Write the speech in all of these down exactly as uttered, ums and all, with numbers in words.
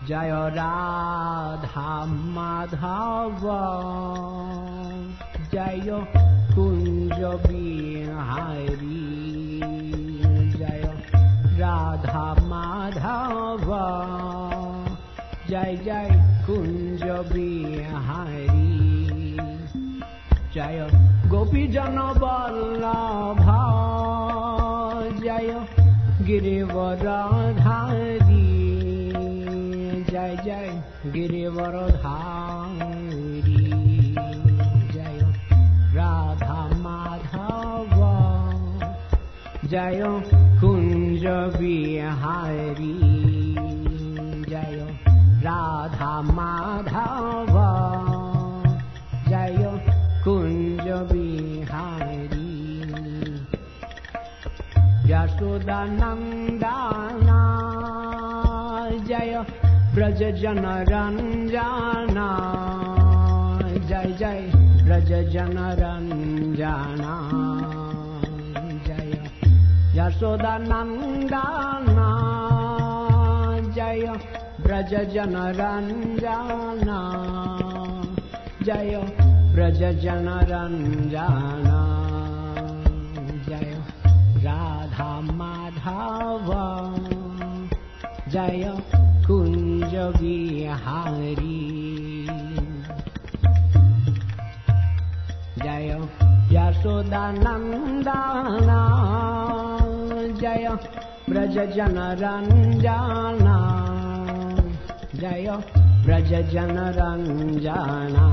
Jai Radha Madhav Jai Kunj Bihari Jai Radha Madhav Jai Jai Kunj Bihari Jai Gopi Jan Vallabh Jai Girivardhari Jai Jai Girivardhari Jai Radha Madhav Jai Kunj Bihari Jai Radha Madhav Jai Kunj Bihari Yashoda Nandana Jai Braj Jan Ranjana Jai Jai Braj Jan Ranjana Jai Yashoda Nandana Jai Braj Jan Ranjana Jai Braj Jan Ranjana Jai Radha Madhav Jai Kunj Bihari Jai Yashoda Nandana Jai Braj Jan Ranjana Jai Braj Jan Ranjana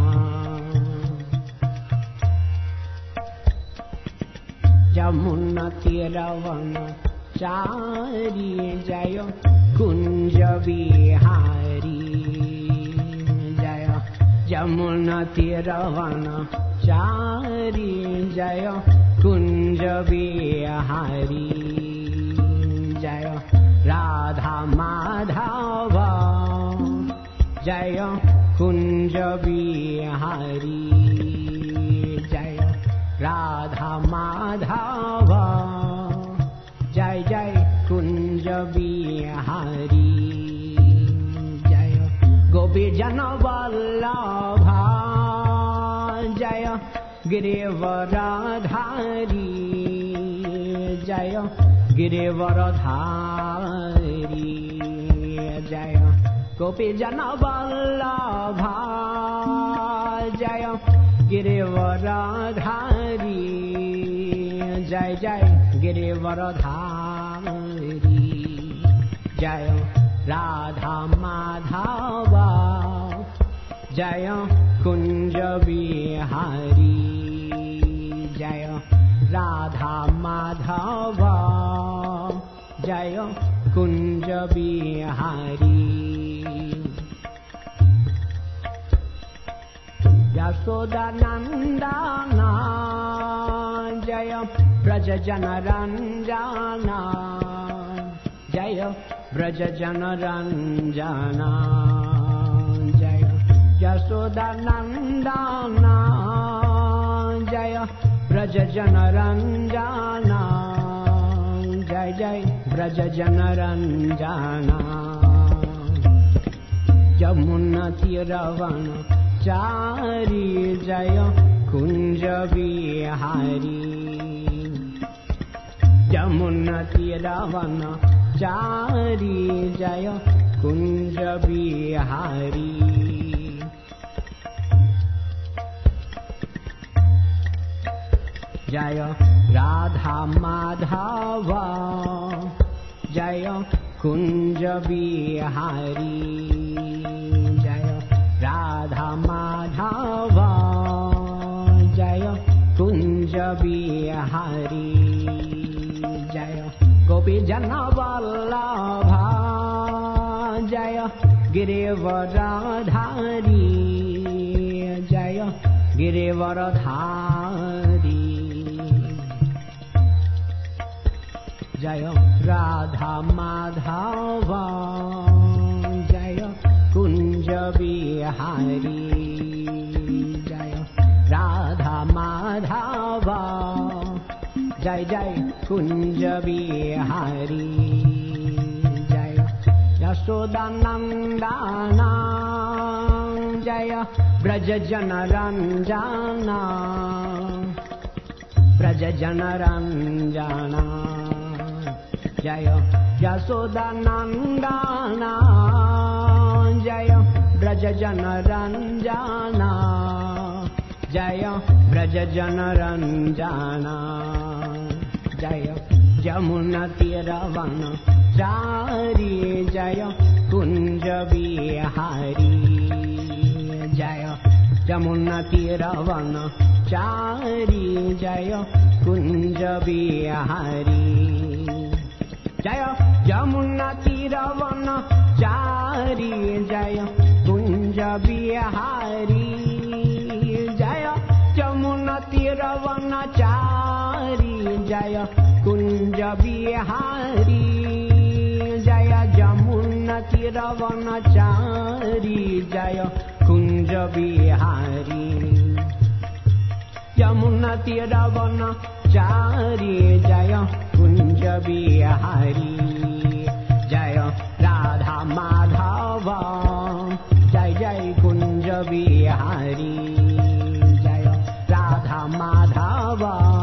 Yamuna तीरवन Chari Jai Kunj Bihari Jai Yamuna तीरवन Chari Jai Kunj Bihari Jai Radha Madhav Jai Kunj Bihari Jai Radha Madhav Jai Jai Kunj Bihari Jai Gopi Jan Vallabh Jai Girivardhari Jai Girivardhari Jai Gopi Jan Vallabh Jai Girivardhari Jai Jai Girivardhari Jai Radha Madhav Jai Kunj Bihari Jai Radha Madhav Jai Kunj Bihari Yashoda Nandana Jai Braj Jan Ranjana Jai Braj Jan Ranjana Jai Yashoda Nandana Jai Braj Jan Ranjana Jai Jai Braj Jan Ranjana Yamuna तीरवन Chari Jai Kunj Bihari Yamuna तीरवन Chari Jai Kunj Bihari Jai Radha Madhav Jai Kunj Bihari Jai Radha Madhav Jai Kunj Bihari Jai Gopi Jan Vallabh Jai Girivardhari Jai Girivardhari Jai Radha Madhav Jai Kunj Bihari Jai Radha Madhav Jai Jai Kunj Bihari Jai यशोदानन्दना Jai Braj जनरञ्जना Braj जनरञ्जना Jai यशोदानन्दना Jai Braj जनरञ्जना Jai Braj जनरञ्जना Jai Jamuna तीरवनचारी Jai Kunj Bihari Jai Jamuna तीरवनचारी Jai Kunj Bihari Jai Jamuna तीरवनचारी Jai Kunj Bihari Jai Jamuna तीरवनचारी Jai Kunj Bihari Jai Jamuna तीरवनचारी Jai Kunj Bihari Jamuna तीरवनचारी Jai Kunj Bihari Jai Radha Madhav Jai Jai Kunj Bihari Jai Radha Madhav